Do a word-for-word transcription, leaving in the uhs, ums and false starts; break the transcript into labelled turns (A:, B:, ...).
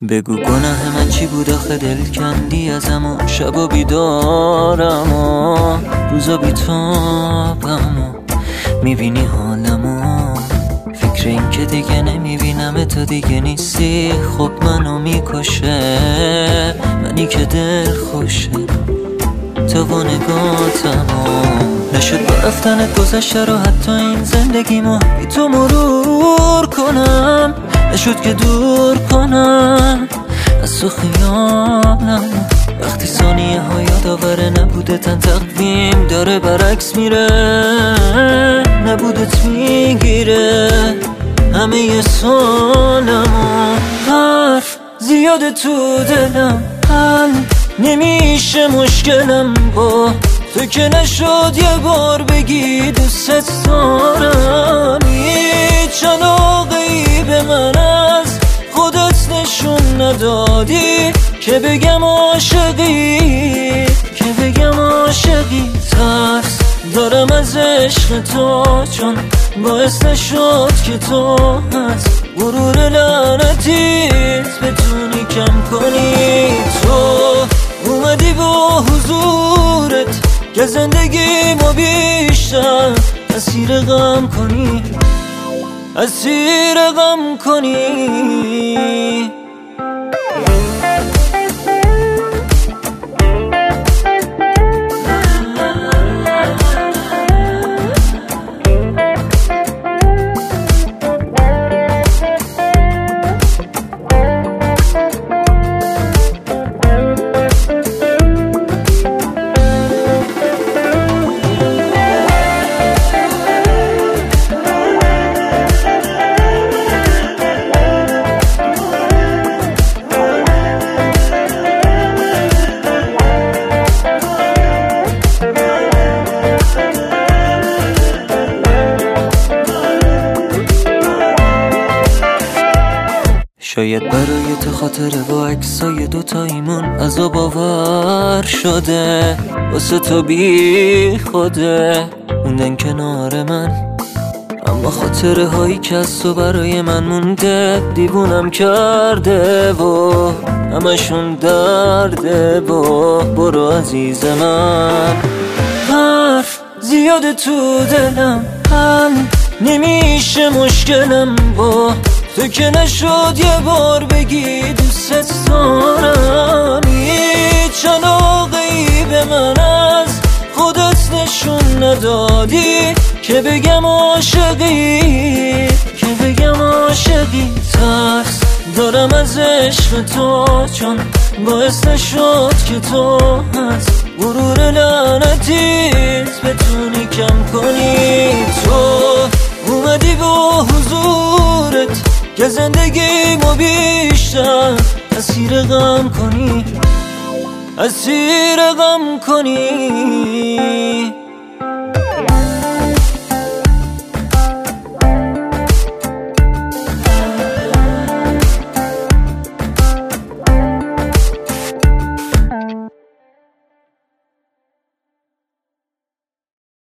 A: بگو گناه من چی بود آخه دل کندی ازم و شبا بیدارم و روزا بیتابم و میبینی حالمو. فکر این که دیگه نمیبینم تو دیگه نیستی خب منو میکشه، منی که دل خوشه تو با نگاتمو. نشد با رفتنت گذشته رو حتی این زندگیمو بی تو مرور کنم، نشد که دور کنم از تو خیالم. وقتی ثانیه ها یادآوره نبوده تن تقویم داره برعکس میره، نبودت میگیره همه سالمو. حرف زیاده تو دلم حل نمیشه مشکلم با تو که نشد یه بار بگی دوست دارم. هیچ علاقه‌ای به من از خودت نشون ندادی که بگم عاشقی، که بگم عاشقی. ترس دارم از عشق تو چون باعث نشد که تو از غرور لعنتیت بتونی کم کنی. تو اومدی با حضورت که زندگی ما بیشتر اسیر غم کنی، اسیر غم کنی. شاید برای تو خاطره با عکسای دوتاییمون عذاب آور شده، واسه تو بی خوده موندن کنار من. اما خاطره هایی که از تو برای من مونده دیوونم کرده و همشون درده. با برو عزیز من. حرف زیاده تو دلم حل نمیشه مشکلم با تو که نشد یه بار بگی دوست دارم. هیچ علاقه‌ای به من از خودت نشون ندادی که بگم عاشقی، که بگم عاشقی. ترس دارم از عشق تو چون باعث نشد که تو از غرور لعنتیت بتونی کم کنی. تو اومدی با حضورت که زندگی ما بیشتر اسیر غم کنی، اسیر غم کنی.